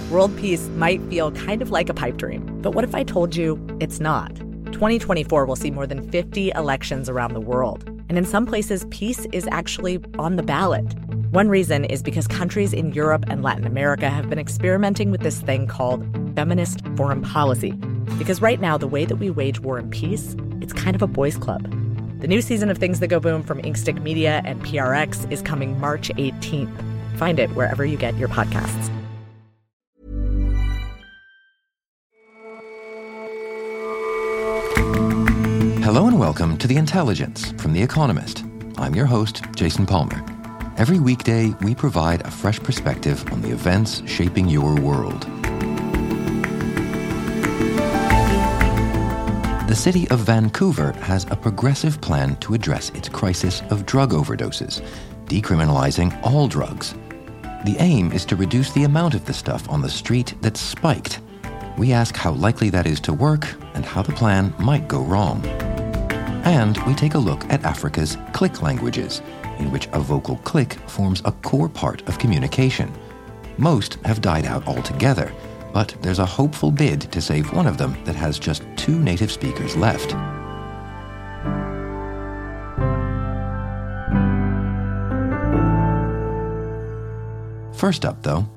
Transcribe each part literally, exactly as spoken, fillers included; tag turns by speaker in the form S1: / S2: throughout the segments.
S1: World peace might feel kind of like a pipe dream, but what if I told you it's not? twenty twenty-four will see more than fifty elections around the world, and in some places, peace is actually on the ballot. One reason is because countries in Europe and Latin America have been experimenting with this thing called feminist foreign policy. Because right now, the way that we wage war and peace, it's kind of a boys' club. The new season of Things That Go Boom from Inkstick Media and P R X is coming March eighteenth. Find it wherever you get your podcasts.
S2: Hello and welcome to The Intelligence from The Economist. I'm your host, Jason Palmer. Every weekday, we provide a fresh perspective on the events shaping your world. The city of Vancouver has a progressive plan to address its crisis of drug overdoses, decriminalizing all drugs. The aim is to reduce the amount of the stuff on the street that's spiked. We ask how likely that is to work and how the plan might go wrong. And we take a look at Africa's click languages, in which a vocal click forms a core part of communication. Most have died out altogether, but there's a hopeful bid to save one of them that has just two native speakers left. First up, though,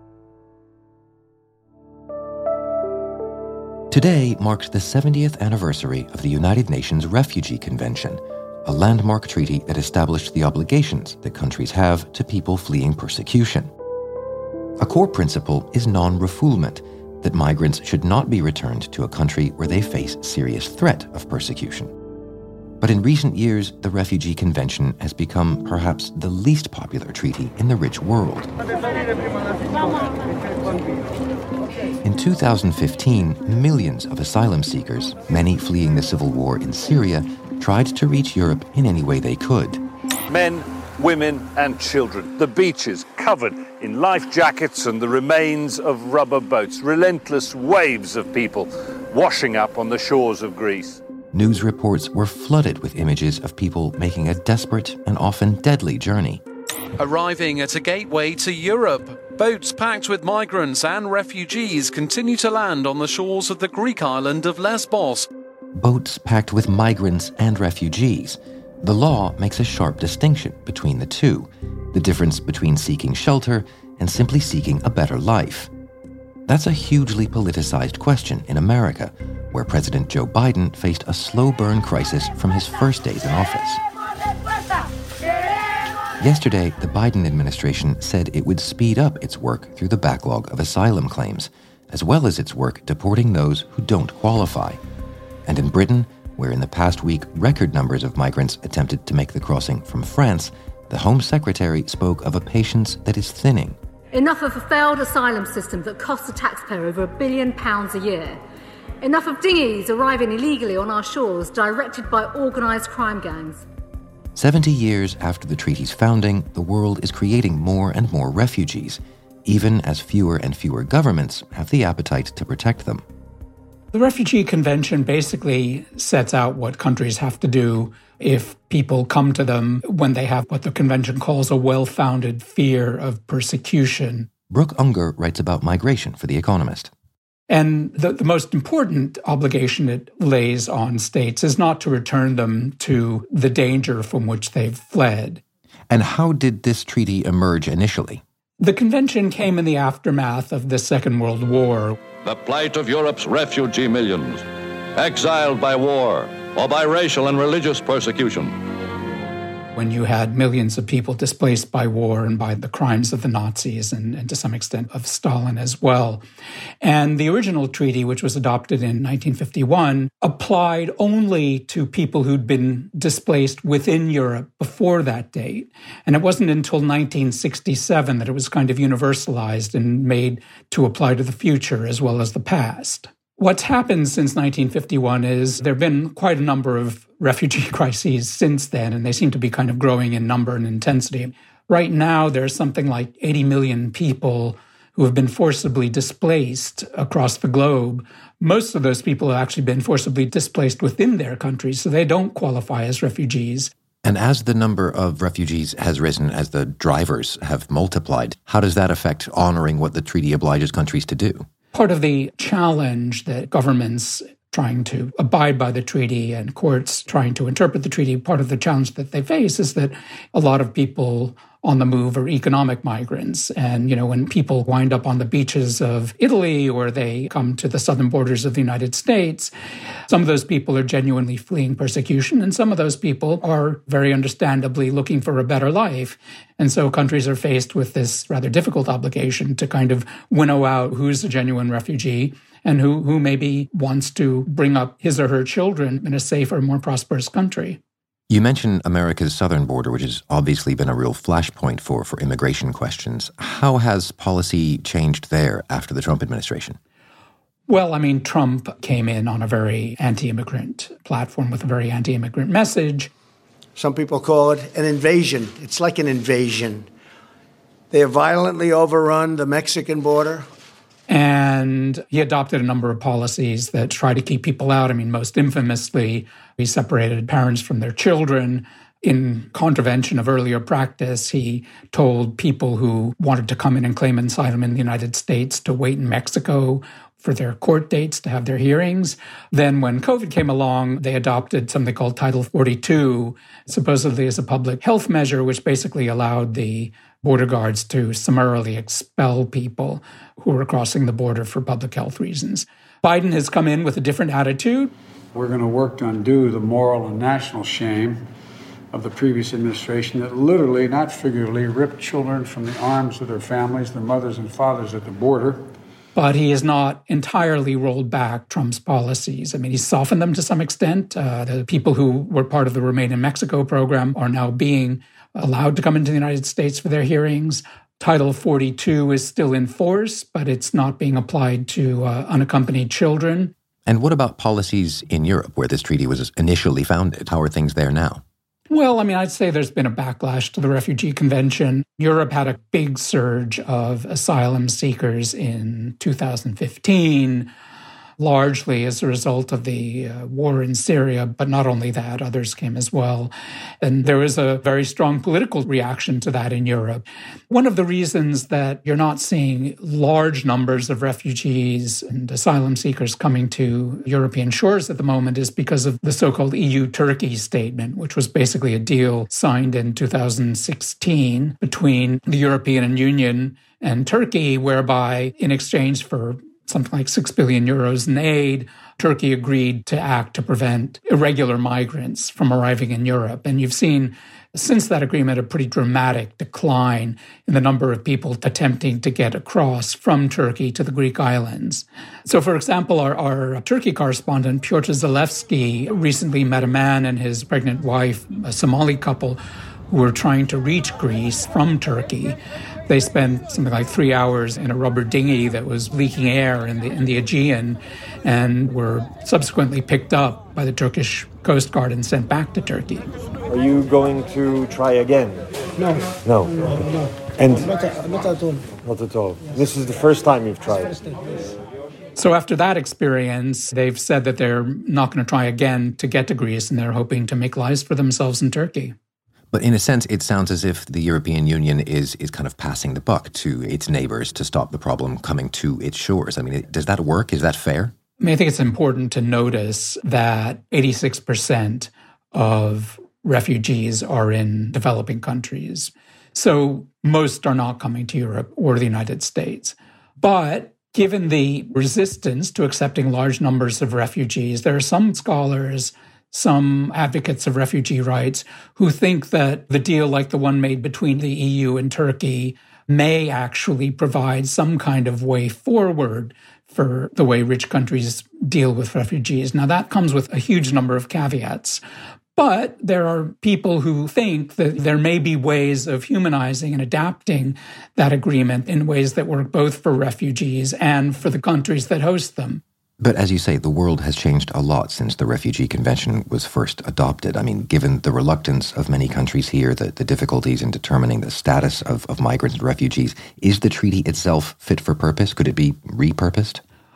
S2: today marks the seventieth anniversary of the United Nations Refugee Convention, a landmark treaty that established the obligations that countries have to people fleeing persecution. A core principle is non-refoulement, that migrants should not be returned to a country where they face serious threat of persecution. But in recent years, the Refugee Convention has become perhaps the least popular treaty in the rich world. In two thousand fifteen, millions of asylum seekers, many fleeing the civil war in Syria, tried to reach Europe in any way they could.
S3: Men, women and children. The beaches covered in life jackets and the remains of rubber boats. Relentless waves of people washing up on the shores of Greece.
S2: News reports were flooded with images of people making a desperate and often deadly journey.
S4: Arriving at a gateway to Europe, boats packed with migrants and refugees continue to land on the shores of the Greek island of Lesbos.
S2: Boats packed with migrants and refugees. The law makes a sharp distinction between the two, the difference between seeking shelter and simply seeking a better life. That's a hugely politicized question in America, where President Joe Biden faced a slow burn crisis from his first days in office. Yesterday, the Biden administration said it would speed up its work through the backlog of asylum claims, as well as its work deporting those who don't qualify. And in Britain, where in the past week record numbers of migrants attempted to make the crossing from France, the Home Secretary spoke of a patience that is thinning.
S5: Enough of a failed asylum system that costs the taxpayer over a billion pounds a year. Enough of dinghies arriving illegally on our shores directed by organised crime gangs.
S2: Seventy years after the treaty's founding, the world is creating more and more refugees, even as fewer and fewer governments have the appetite to protect them.
S6: The Refugee Convention basically sets out what countries have to do if people come to them when they have what the convention calls a well-founded fear of persecution.
S2: Brooke Unger writes about migration for The Economist.
S6: And the, the most important obligation it lays on states is not to return them to the danger from which they've fled.
S2: And how did this treaty emerge initially?
S6: The convention came in the aftermath of the Second World War.
S7: The plight of Europe's refugee millions, exiled by war or by racial and religious persecution.
S6: When you had millions of people displaced by war and by the crimes of the Nazis and, and to some extent of Stalin as well. And the original treaty, which was adopted in nineteen fifty-one, applied only to people who'd been displaced within Europe before that date. And it wasn't until nineteen sixty-seven that it was kind of universalized and made to apply to the future as well as the past. What's happened since nineteen fifty-one is there have been quite a number of refugee crises since then, and they seem to be kind of growing in number and intensity. Right now, there's something like eighty million people who have been forcibly displaced across the globe. Most of those people have actually been forcibly displaced within their countries, so they don't qualify as refugees.
S2: And as the number of refugees has risen, as the drivers have multiplied, how does that affect honoring what the treaty obliges countries to do?
S6: Part of the challenge that governments trying to abide by the treaty and courts trying to interpret the treaty, part of the challenge that they face is that a lot of people on the move are economic migrants. And, you know, when people wind up on the beaches of Italy or they come to the southern borders of the United States, some of those people are genuinely fleeing persecution, and some of those people are very understandably looking for a better life. And so countries are faced with this rather difficult obligation to kind of winnow out who's a genuine refugee and who, who maybe wants to bring up his or her children in a safer, more prosperous country.
S2: You mentioned America's southern border, which has obviously been a real flashpoint for, for immigration questions. How has policy changed there after the Trump administration?
S6: Well, I mean, Trump came in on a very anti-immigrant platform with a very anti-immigrant message.
S8: Some people call it an invasion. It's like an invasion. They have violently overrun the Mexican border.
S6: And he adopted a number of policies that try to keep people out. I mean, most infamously, he separated parents from their children. In contravention of earlier practice, he told people who wanted to come in and claim asylum in the United States to wait in Mexico for their court dates to have their hearings. Then when COVID came along, they adopted something called Title forty-two, supposedly as a public health measure, which basically allowed the border guards to summarily expel people who were crossing the border for public health reasons. Biden has come in with a different attitude.
S9: We're going to work to undo the moral and national shame of the previous administration that literally, not figuratively, ripped children from the arms of their families, their mothers and fathers at the border.
S6: But he has not entirely rolled back Trump's policies. I mean, he's softened them to some extent. Uh, the people who were part of the Remain in Mexico program are now being allowed to come into the United States for their hearings. Title forty-two is still in force, but it's not being applied to uh, unaccompanied children.
S2: And what about policies in Europe, where this treaty was initially founded? How are things there now?
S6: Well, I mean, I'd say there's been a backlash to the Refugee Convention. Europe had a big surge of asylum seekers in two thousand fifteen, largely as a result of the uh, war in Syria. But not only that, others came as well. And there was a very strong political reaction to that in Europe. One of the reasons that you're not seeing large numbers of refugees and asylum seekers coming to European shores at the moment is because of the so-called E U-Turkey statement, which was basically a deal signed in two thousand sixteen between the European Union and Turkey, whereby in exchange for something like six billion euros in aid, Turkey agreed to act to prevent irregular migrants from arriving in Europe. And you've seen, since that agreement, a pretty dramatic decline in the number of people attempting to get across from Turkey to the Greek islands. So, for example, our, our Turkey correspondent, Piotr Zalewski, recently met a man and his pregnant wife, a Somali couple, who were trying to reach Greece from Turkey. They spent something like three hours in a rubber dinghy that was leaking air in the in the Aegean and were subsequently picked up by the Turkish Coast Guard and sent back to Turkey.
S10: Are you going to try again?
S8: No.
S10: No.
S8: No, no.
S10: And
S8: not, not at all.
S10: Not at all. This is the first time you've tried.
S6: So after that experience, they've said that they're not going to try again to get to Greece, and they're hoping to make lives for themselves in Turkey.
S2: But in a sense, it sounds as if the European Union is is kind of passing the buck to its neighbors to stop the problem coming to its shores. I mean, does that work? Is that fair?
S6: I mean, I think it's important to notice that eighty-six percent of refugees are in developing countries. So most are not coming to Europe or the United States. But given the resistance to accepting large numbers of refugees, there are some scholars, some advocates of refugee rights who think that the deal like the one made between the E U and Turkey may actually provide some kind of way forward for the way rich countries deal with refugees. Now, that comes with a huge number of caveats. But there are people who think that there may be ways of humanizing and adapting that agreement in ways that work both for refugees and for the countries that host them.
S2: But as you say, the world has changed a lot since the Refugee Convention was first adopted. I mean, given the reluctance of many countries here, the, the difficulties in determining the status of, of migrants and refugees, is the treaty itself fit for purpose? Could it be repurposed?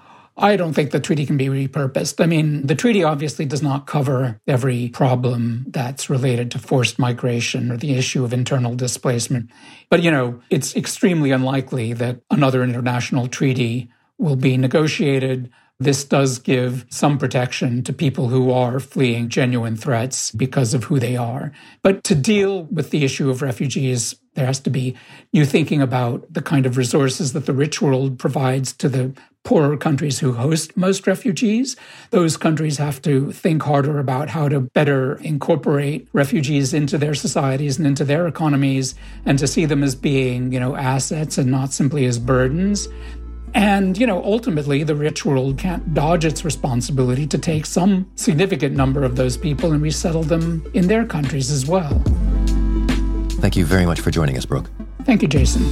S6: I don't think the treaty can be repurposed. I mean, the treaty obviously does not cover every problem that's related to forced migration or the issue of internal displacement. But, you know, it's extremely unlikely that another international treaty will be negotiated. This does give some protection to people who are fleeing genuine threats because of who they are. But to deal with the issue of refugees, there has to be new thinking about the kind of resources that the rich world provides to the poorer countries who host most refugees. Those countries have to think harder about how to better incorporate refugees into their societies and into their economies, and to see them as being, you know, assets and not simply as burdens. And, you know, ultimately, the rich world can't dodge its responsibility to take some significant number of those people and resettle them in their countries as well.
S2: Thank you very much for joining us, Brooke.
S6: Thank you, Jason.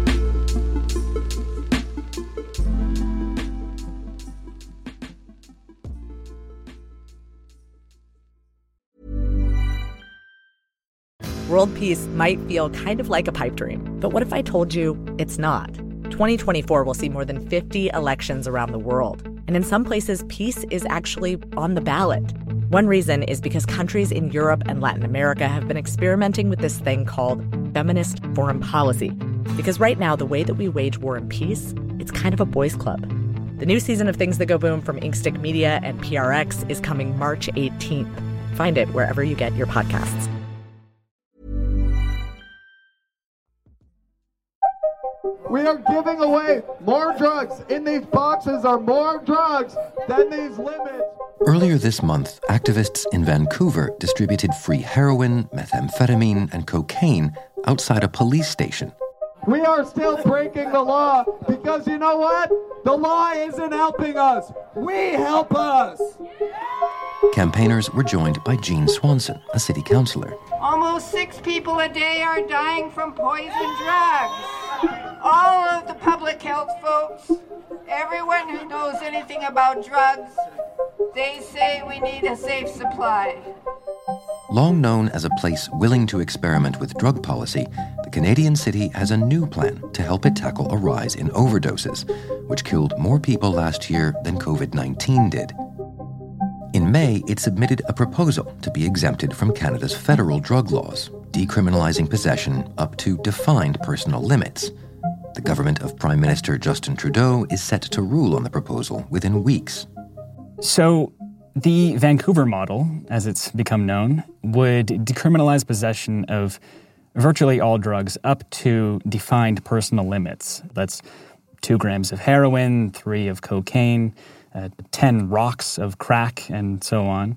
S1: World peace might feel kind of like a pipe dream, but what if I told you it's not? twenty twenty-four will see more than fifty elections around the world, and in some places, peace is actually on the ballot. One reason is because countries in Europe and Latin America have been experimenting with this thing called feminist foreign policy, because right now, the way that we wage war and peace, it's kind of a boys' club. The new season of Things That Go Boom from Inkstick Media and P R X is coming March eighteenth. Find it wherever you get your podcasts.
S11: We are giving away more drugs. In these boxes are more drugs than these limits.
S2: Earlier this month, activists in Vancouver distributed free heroin, methamphetamine, and cocaine outside a police station.
S11: We are still breaking the law because you know what? The law isn't helping us. We help us.
S2: Campaigners were joined by Jean Swanson, a city councillor.
S12: Almost six people a day are dying from poison drugs. All of the public health folks, everyone who knows anything about drugs, they say we need a safe supply.
S2: Long known as a place willing to experiment with drug policy, the Canadian city has a new plan to help it tackle a rise in overdoses, which killed more people last year than covid nineteen did. In May, it submitted a proposal to be exempted from Canada's federal drug laws, decriminalizing possession up to defined personal limits. The government of Prime Minister Justin Trudeau is set to rule on the proposal within weeks.
S13: So, the Vancouver model, as it's become known, would decriminalize possession of virtually all drugs up to defined personal limits. That's two grams of heroin, three of cocaine, uh, ten rocks of crack, and so on.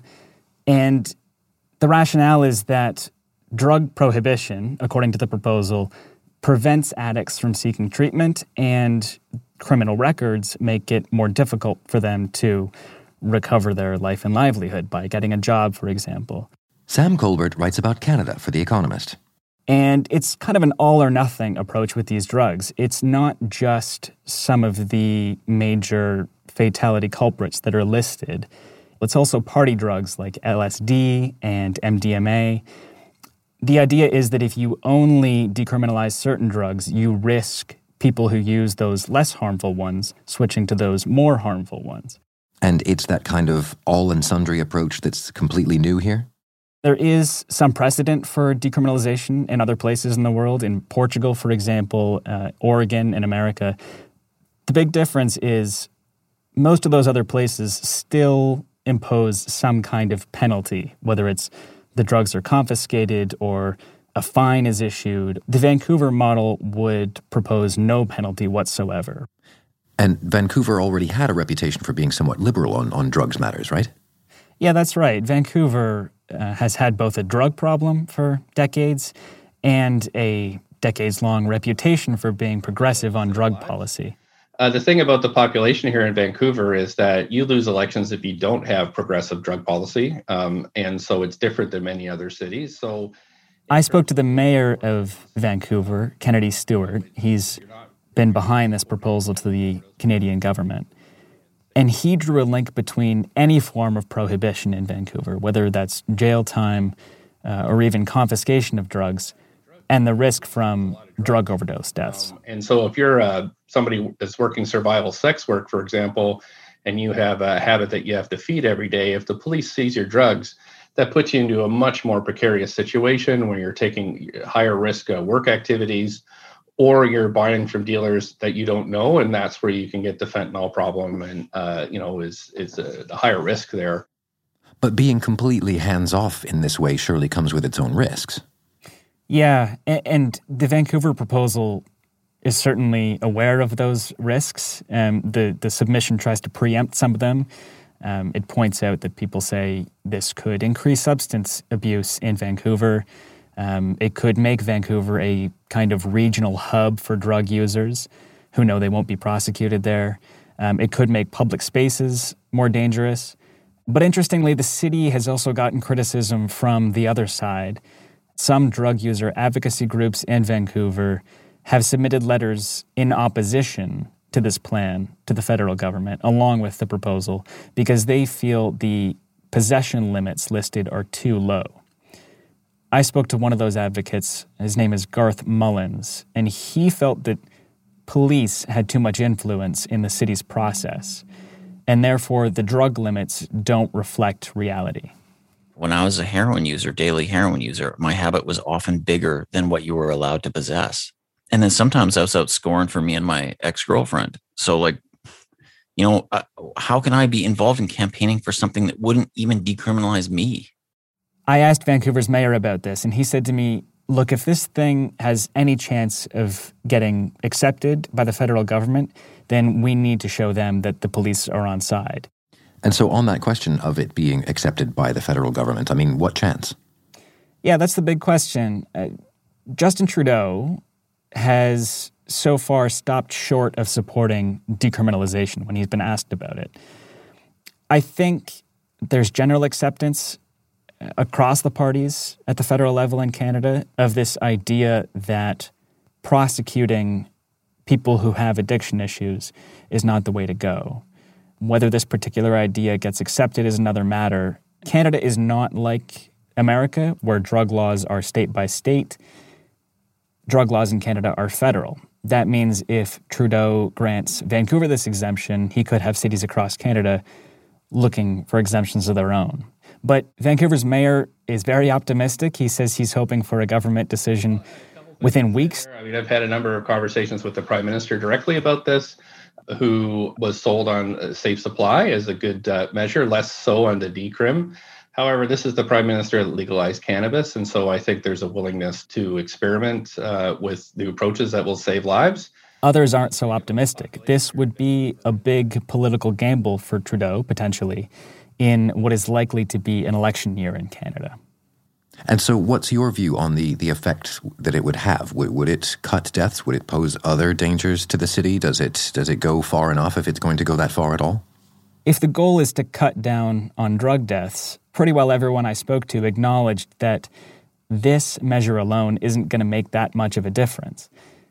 S13: And the rationale is that drug prohibition, according to the proposal, prevents addicts from seeking treatment, and criminal records make it more difficult for them to recover their life and livelihood by getting a job, for example.
S2: Sam Colbert writes about Canada for The Economist.
S13: And it's kind of an all-or-nothing approach with these drugs. It's not just some of the major fatality culprits that are listed. It's also party drugs like L S D and M D M A. The idea is that if you only decriminalize certain drugs, you risk people who use those less harmful ones switching to those more harmful ones.
S2: And it's that kind of all-and-sundry approach that's completely new here?
S13: There is some precedent for decriminalization in other places in the world. In Portugal, for example, uh, Oregon in America. The big difference is most of those other places still impose some kind of penalty, whether it's the drugs are confiscated or a fine is issued. The Vancouver model would propose no penalty whatsoever.
S2: And Vancouver already had a reputation for being somewhat liberal on, on drugs matters, right?
S13: Yeah, that's right. Vancouver uh, has had both a drug problem for decades and a decades-long reputation for being progressive on drug policy.
S14: Uh, the thing about the population here in Vancouver is that you lose elections if you don't have progressive drug policy, um, and so it's different than many other cities. So,
S13: I spoke to the mayor of Vancouver, Kennedy Stewart. He's been behind this proposal to the Canadian government. And he drew a link between any form of prohibition in Vancouver, whether that's jail time uh, or even confiscation of drugs, and the risk from drug overdose deaths.
S14: Um, and so if you're uh, somebody that's working survival sex work, for example, and you have a habit that you have to feed every day, if the police seize your drugs, that puts you into a much more precarious situation where you're taking higher risk uh, work activities, or you're buying from dealers that you don't know, and that's where you can get the fentanyl problem, and uh, you know is is a, a higher risk there.
S2: But being completely hands-off in this way surely comes with its own risks.
S13: Yeah, and the Vancouver proposal is certainly aware of those risks. Um, the, the submission tries to preempt some of them. Um, it points out that people say this could increase substance abuse in Vancouver. Um, it could make Vancouver a kind of regional hub for drug users who know they won't be prosecuted there. Um, it could make public spaces more dangerous. But interestingly, the city has also gotten criticism from the other side. Some drug user advocacy groups in Vancouver have submitted letters in opposition to this plan to the federal government, along with the proposal, because they feel the possession limits listed are too low. I spoke to one of those advocates. His name is Garth Mullins, and he felt that police had too much influence in the city's process, and therefore the drug limits don't reflect reality.
S15: When I was a heroin user, daily heroin user, my habit was often bigger than what you were allowed to possess. And then sometimes I was out scoring for me and my ex-girlfriend. So like, you know, uh, how can I be involved in campaigning for something that wouldn't even decriminalize me?
S13: I asked Vancouver's mayor about this, and he said to me, look, if this thing has any chance of getting accepted by the federal government, then we need to show them that the police are on side.
S2: And so on that question of it being accepted by the federal government, I mean, what chance?
S13: Yeah, that's the big question. Uh, Justin Trudeau has so far stopped short of supporting decriminalization when he's been asked about it. I think there's general acceptance across the parties at the federal level in Canada of this idea that prosecuting people who have addiction issues is not the way to go. Whether this particular idea gets accepted is another matter. Canada is not like America, where drug laws are state by state. Drug laws in Canada are federal. That means if Trudeau grants Vancouver this exemption, he could have cities across Canada looking for exemptions of their own. But Vancouver's mayor is very optimistic. He says he's hoping for a government decision within weeks.
S14: I mean, I've had a number of conversations with the Prime Minister directly about this, who was sold on a safe supply as a good uh, measure, less so on the decrim. However, this is the Prime Minister that legalized cannabis, and so I think there's a willingness to experiment uh, with new approaches that will save lives.
S13: Others aren't so optimistic. This would be a big political gamble for Trudeau, potentially, in what is likely to be an election year in Canada.
S2: And so what's your view on the, the effect that it would have? Would, would it cut deaths? Would it pose other dangers to the city? Does it does it go far enough if it's going to go that far at all?
S13: If the goal is to cut down on drug deaths, pretty well everyone I spoke to acknowledged that this measure alone isn't going to make that much of a difference.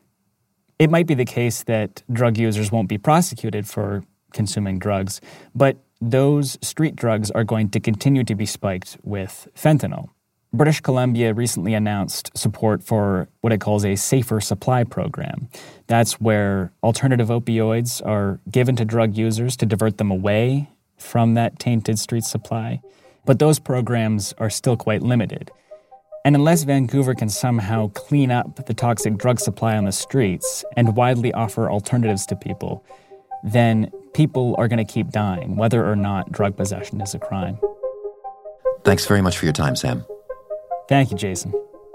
S13: It might be the case that drug users won't be prosecuted for consuming drugs, but those street drugs are going to continue to be spiked with fentanyl. British Columbia recently announced support for what it calls a safer supply program. That's where alternative opioids are given to drug users to divert them away from that tainted street supply. But those programs are still quite limited. And unless Vancouver can somehow clean up the toxic drug supply on the streets and widely offer alternatives to people, then people are going to keep dying, whether or not drug possession is a crime.
S2: Thanks very much for your time, Sam.
S13: Thank you, Jason.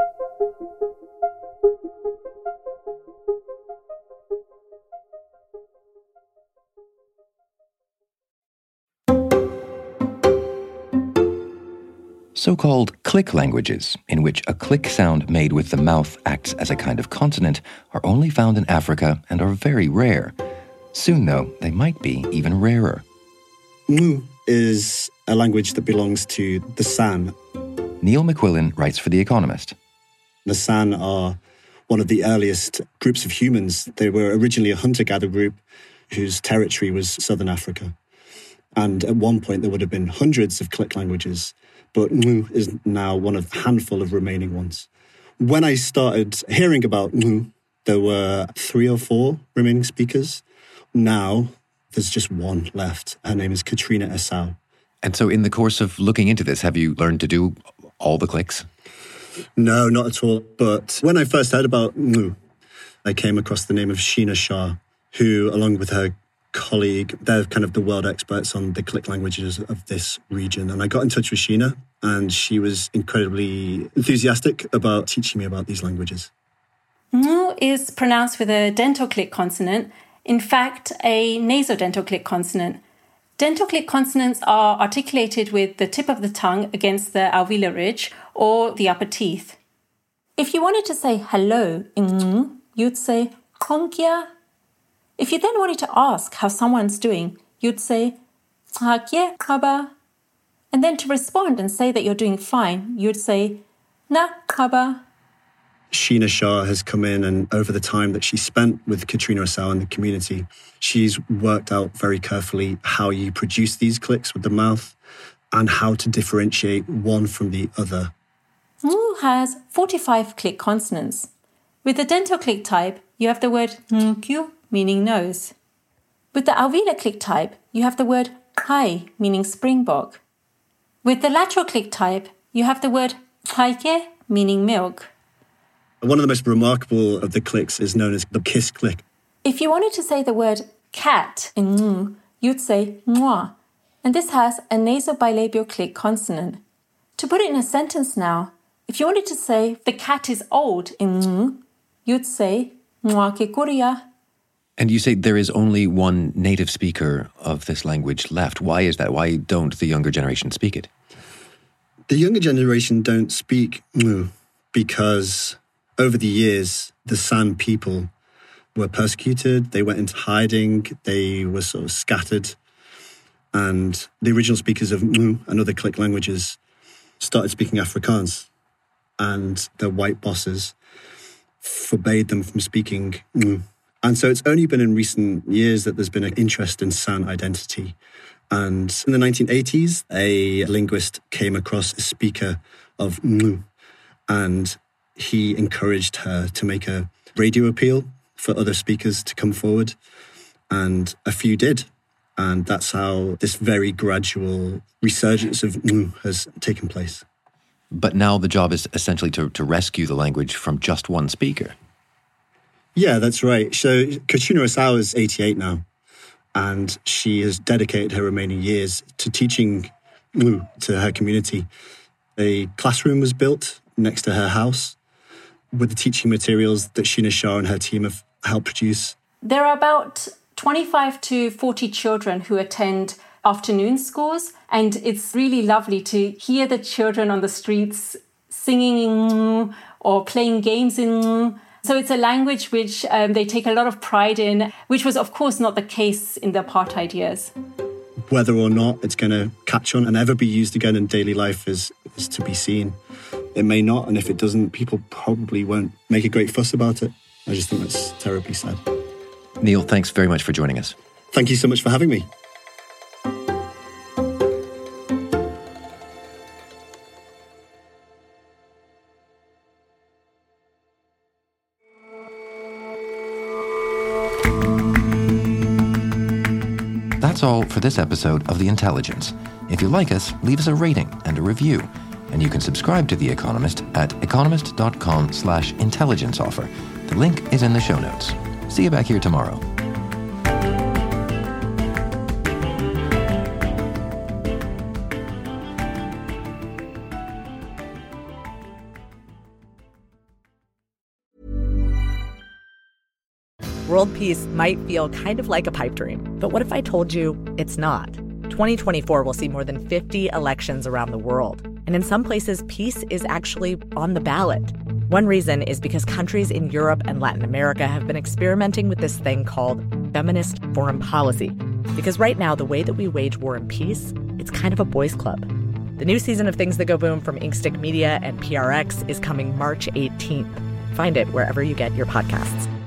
S2: So-called click languages, in which a click sound made with the mouth acts as a kind of consonant, are only found in Africa and are very rare. Soon, though, they might be even rarer.
S16: Ngu is a language that belongs to the San.
S2: Neil McQuillan writes for The Economist.
S16: The San are one of the earliest groups of humans. They were originally a hunter-gatherer group whose territory was southern Africa. And at one point, there would have been hundreds of click languages, but Ngu is now one of a handful of remaining ones. When I started hearing about Ngu, there were three or four remaining speakers. Now, There's just one left. Her name is Katrina Esau.
S2: And so in the course of looking into this, have you learned to do all the clicks?
S16: No, not at all. But when I first heard about Ngu, I came across the name of Sheena Shah, who, along with her colleague, they're kind of the world experts on the click languages of this region. And I got in touch with Sheena, and she was incredibly enthusiastic about teaching me about these languages.
S17: Ngu is pronounced with a dental click consonant, in fact, a nasodental click consonant. Dental click consonants are articulated with the tip of the tongue against the alveolar ridge or the upper teeth. If you wanted to say hello in Ngu, you'd say konkia. If you then wanted to ask how someone's doing, you'd say hakye kaba. And then to respond and say that you're doing fine, you'd say na kaba.
S16: Sheena Shah has come in, and over the time that she spent with Katrina Esau in the community, she's worked out very carefully how you produce these clicks with the mouth and how to differentiate one from the other.
S17: Ngu has forty-five click consonants. With the dental click type, you have the word nkyu, meaning nose. With the alveolar click type, you have the word kai, meaning springbok. With the lateral click type, you have the word kaike, meaning milk.
S16: One of the most remarkable of the clicks is known as the kiss click.
S17: If you wanted to say the word cat in Ngu, you'd say ngwa, and this has a nasobilabial click consonant. To put it in a sentence now, if you wanted to say the cat is old in Ngu, you'd say ngwa ke kuria.
S2: And you say there is only one native speaker of this language left. Why is that? Why don't the younger generation speak it?
S16: The younger generation don't speak Ngu because over the years, the San people were persecuted, they went into hiding, they were sort of scattered. And the original speakers of Ngu and other click languages started speaking Afrikaans. And the white bosses forbade them from speaking Ngu. And so it's only been in recent years that there's been an interest in San identity. And in the nineteen eighties, a linguist came across a speaker of Ngu, and he encouraged her to make a radio appeal for other speakers to come forward. And a few did. And that's how this very gradual resurgence of Ngu has taken place.
S2: But now the job is essentially to, to rescue the language from just one speaker.
S16: Yeah, that's right. So Katrina Esau is eighty-eight now, and she has dedicated her remaining years to teaching Ngu to her community. A classroom was built next to her house with the teaching materials that Sheena Shah and her team have helped produce.
S17: There are about twenty-five to forty children who attend afternoon schools, and it's really lovely to hear the children on the streets singing in Ngu or playing games in Ngu. So it's a language which um, they take a lot of pride in, which was, of course, not the case in the apartheid years.
S16: Whether or not it's going to catch on and ever be used again in daily life is, is to be seen. It may not, and if it doesn't, people probably won't make a great fuss about it. I just think that's terribly sad.
S2: Neil, thanks very much for joining us.
S16: Thank you so much for having me.
S2: That's all for this episode of The Intelligence. If you like us, leave us a rating and a review. And you can subscribe to The Economist at economist.com slash intelligence offer. The link is in the show notes. See you back here tomorrow.
S1: World peace might feel kind of like a pipe dream, but what if I told you it's not? twenty twenty-four will see more than fifty elections around the world. And in some places, peace is actually on the ballot. One reason is because countries in Europe and Latin America have been experimenting with this thing called feminist foreign policy. Because right now, the way that we wage war and peace, it's kind of a boys' club. The new season of Things That Go Boom from Inkstick Media and P R X is coming March eighteenth. Find it wherever you get your podcasts.